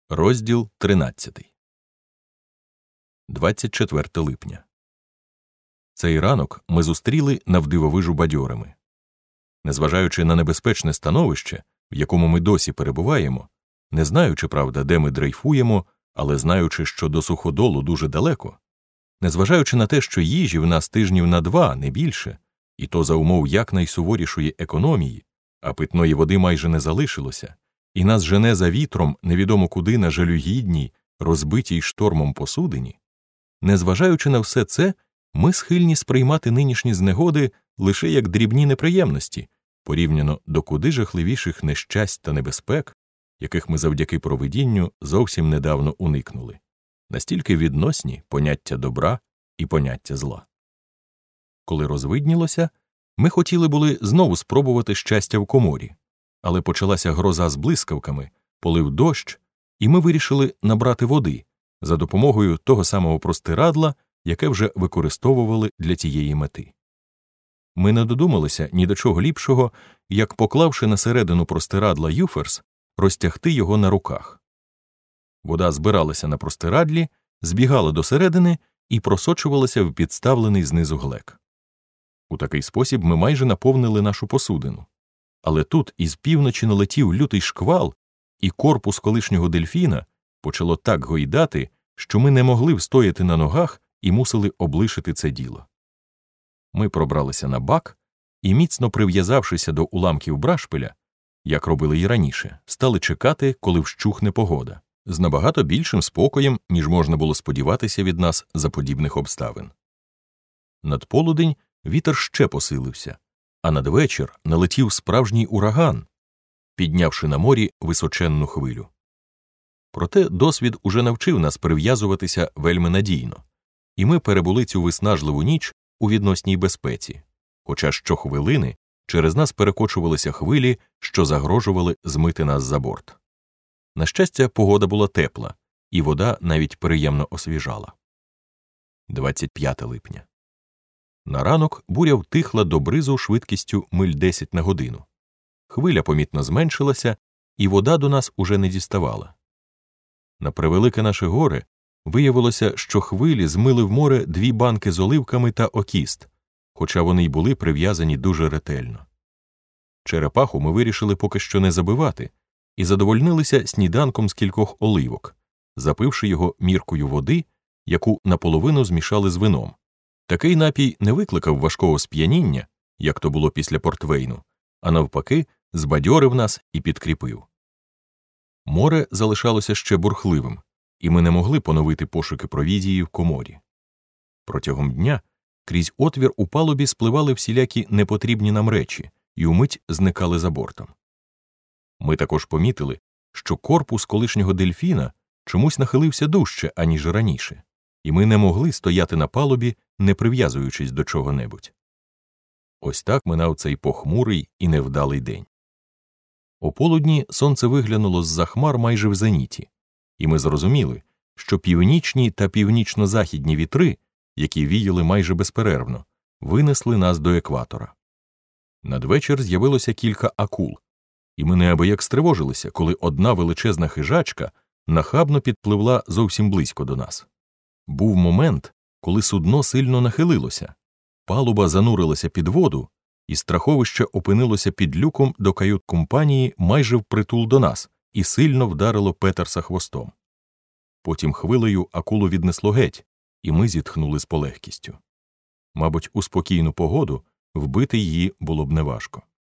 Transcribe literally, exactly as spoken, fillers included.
Розділ тринадцятий. двадцять четверте липня. Цей ранок ми зустріли навдивовижу бадьорими. Незважаючи на небезпечне становище, в якому ми досі перебуваємо, не знаючи, правда, де ми дрейфуємо, але знаючи, що до суходолу дуже далеко, незважаючи на те, що їжі в нас тижнів на два, не більше, і то за умов якнайсуворішої економії, а питної води майже не залишилося, і нас жене за вітром невідомо куди на жалюгідній, розбитій штормом посудині, незважаючи на все це, ми схильні сприймати нинішні знегоди лише як дрібні неприємності, порівняно до куди жахливіших нещасть та небезпек, яких ми завдяки провидінню зовсім недавно уникнули. Настільки відносні поняття добра і поняття зла. Коли розвиднілося, ми хотіли були знову спробувати щастя в коморі, але почалася гроза з блискавками, полив дощ, і ми вирішили набрати води за допомогою того самого простирадла, яке вже використовували для тієї мети. Ми не додумалися ні до чого ліпшого, як, поклавши на середину простирадла юферс, розтягти його на руках. Вода збиралася на простирадлі, збігала до середини і просочувалася в підставлений знизу глек. У такий спосіб ми майже наповнили нашу посудину. Але тут із півночі налетів лютий шквал, і корпус колишнього дельфіна почало так гойдати, що ми не могли встояти на ногах і мусили облишити це діло. Ми пробралися на бак і, міцно прив'язавшися до уламків брашпиля, як робили й раніше, стали чекати, коли вщухне погода, з набагато більшим спокоєм, ніж можна було сподіватися від нас за подібних обставин. Над полудень вітер ще посилився, а надвечір налетів справжній ураган, піднявши на морі височенну хвилю. Проте досвід уже навчив нас прив'язуватися вельми надійно, і ми перебули цю виснажливу ніч у відносній безпеці, хоча щохвилини через нас перекочувалися хвилі, що загрожували змити нас за борт. На щастя, погода була тепла, і вода навіть приємно освіжала. двадцять п'яте липня. На ранок буря втихла до бризу швидкістю миль десять на годину. Хвиля помітно зменшилася, і вода до нас уже не діставала. На превелике наше горе виявилося, що хвилі змили в море дві банки з оливками та окіст, хоча вони й були прив'язані дуже ретельно. Черепаху ми вирішили поки що не забивати і задовольнилися сніданком з кількох оливок, запивши його міркою води, яку наполовину змішали з вином. Такий напій не викликав важкого сп'яніння, як то було після портвейну, а навпаки, збадьорив нас і підкріпив. Море залишалося ще бурхливим, і ми не могли поновити пошуки провізії в коморі. Протягом дня крізь отвір у палубі спливали всілякі непотрібні нам речі і умить зникали за бортом. Ми також помітили, що корпус колишнього дельфіна чомусь нахилився дужче, аніж раніше, і ми не могли стояти на палубі, не прив'язуючись до чого-небудь. Ось так минав цей похмурий і невдалий день. О полудні сонце виглянуло з-за хмар майже в зеніті, і ми зрозуміли, що північні та північно-західні вітри, які віяли майже безперервно, винесли нас до екватора. Надвечір з'явилося кілька акул, і ми неабияк стривожилися, коли одна величезна хижачка нахабно підпливла зовсім близько до нас. Був момент, коли судно сильно нахилилося, палуба занурилася під воду, і страховище опинилося під люком до кают-компанії майже впритул до нас і сильно вдарило Петерса хвостом. Потім хвилею акулу віднесло геть, і ми зітхнули з полегкістю. Мабуть, у спокійну погоду вбити її було б неважко.